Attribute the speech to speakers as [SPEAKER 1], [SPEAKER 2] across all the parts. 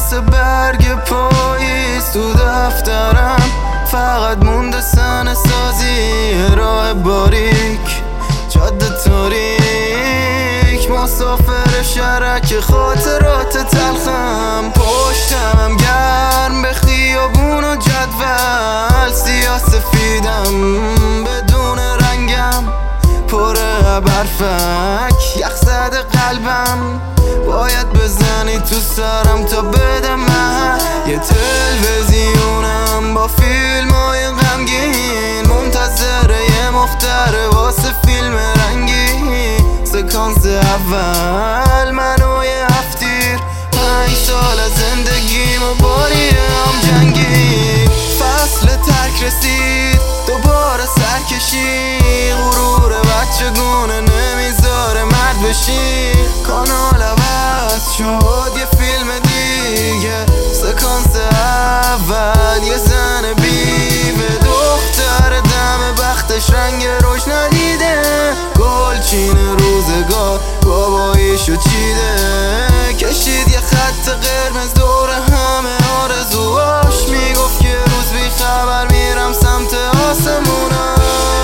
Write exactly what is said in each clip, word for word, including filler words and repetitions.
[SPEAKER 1] مثل برگ پاییز تو دفترم، فقط مونده سن سازی راه باریک، جاده تاریک، مسافر شرک خاطرات تلخم. پشتمم گرم به خیابون و جدول، سیاه سفیدم بدون رنگم، پر برفک یخ زده قلبم. باید بزنی تو سرم تا بده من یه تلویزیونم با فیلمای غمگین، منتظر یه مختره واسه فیلم رنگی. سکانس اول من و یه هفتیر، پنج سال از زندگیمو باری هم جنگی. فصل ترک رسید دوباره سرکشی، غرور بچگونه نمیذاره مرد بشی. کانال عوض شد یه فیلم دیگه، سکانس اول یه زن بیوه، دختر دم بختش رنگ روش ندیده، گلچین روزگار باباییشو چیده. کشید یه خط قرمز دور همه آرزواش، میگفت که روز بی خبر میرم سمت آسمونا،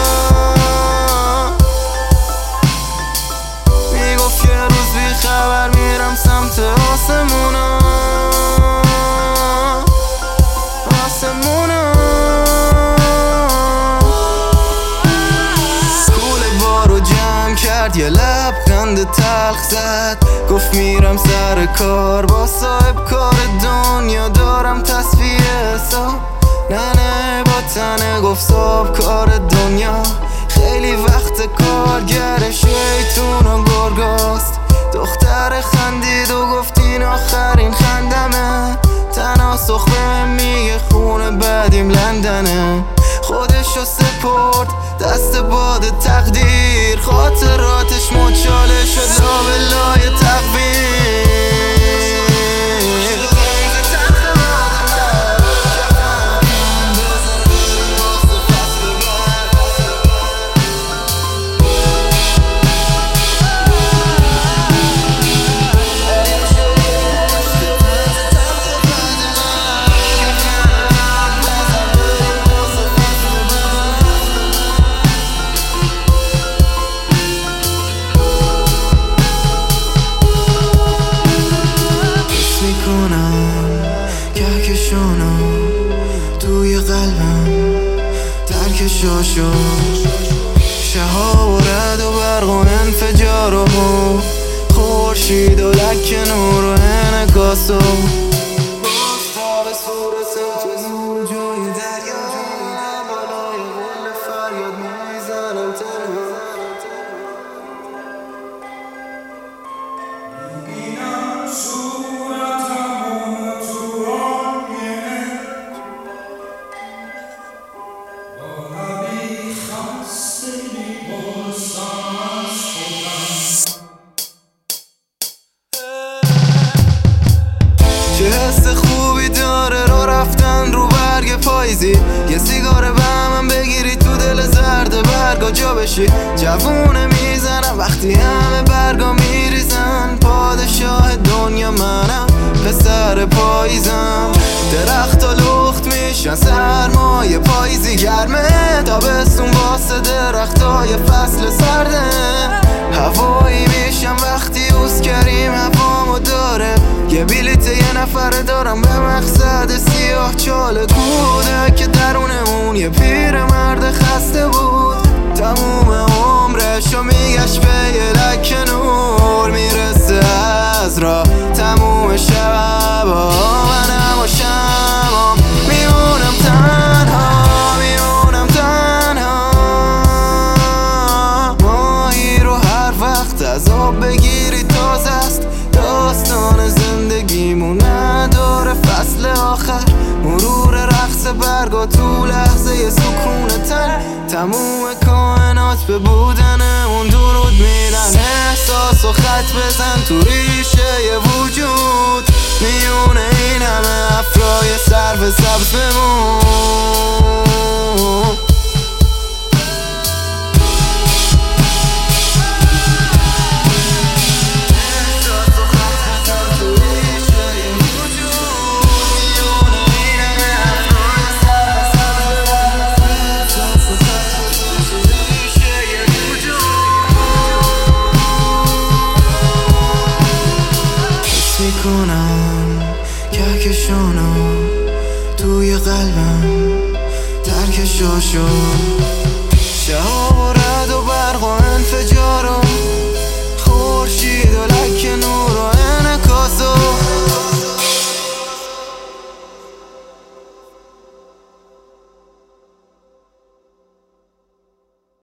[SPEAKER 1] میگفت که روز بی خبر میرم سمت آسمونا، آسمونا. کول بارو جمع کرد یه لبخند تلخ زد، گفت میرم سر کار با صاحب کار دنیا، دارم تصفیه حساب. نه نه با تنه گفت صاحب کار دنیا، خیلی وقت کارگر شیطون و گرگاست. دختر خندید و گفت این آخرین خندمه، تناسخ بهم میگه خونه بعدیم لندنه. خودشو سپرد دست باد تقدیر، خاطراتش مچاله شد لابلای تقویر. کهکشانم توی قلبم ترکشاشو، شهاب و رد و برق و انفجار و خورشید و لک نور و انعکاسو، بافتاب صورتم تو نور جای دریا، بالای غل فریاد میزنم تنها. میبینم صورتم تو آینه، با لبی خسته میپرسم از خودم، چه حس خوبی داره را رفتن رو برگ پاییزی. یه سیگار بهمن بگیری تو دل زرد برگا جا بشی. جوونه میزنم وقتی همه برگا میریزن، پادشاه دنیا منم پسر پاییزم. درختا لخت میشن سرمای پاییزی گرمه، تابستون واسه درختای فصل سرده. هوایی میشم وقتی اوز کریم هوامو داره، یه بلیت یه نفره دارم به مقصد سیاه چاله. کودک که درون اون یه پیر مرد خسته بود، تموم عمرشو میگشت به یه لک نور. میرسه از راه تموم شبا، منم و شمام میمونم تنها، میمونم تنها. ماهی رو هر وقت از آب بگیری تازه است، داستان زندگیمون نداره فصل آخر. مرور رقص برگا تو لحظه سکون تن، تموم کائنات به بودنمون درود میدن. احساس و خط بزن تو ریشه وجود، میونه این همه افرای سرو سبز بمون. احساس و خط بزن تو ریشه وجود، میکنم کهکشانو توی قلبم ترکشاشو شهر